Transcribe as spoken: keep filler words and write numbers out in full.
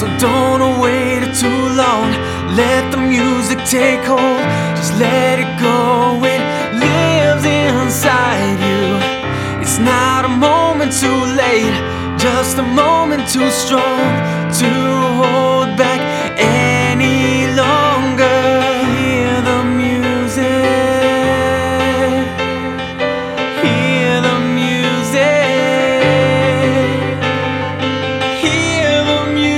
So don't wait too long, let the music take hold. Just let it go, it lives inside you. It's not a moment too late, just a moment too strong.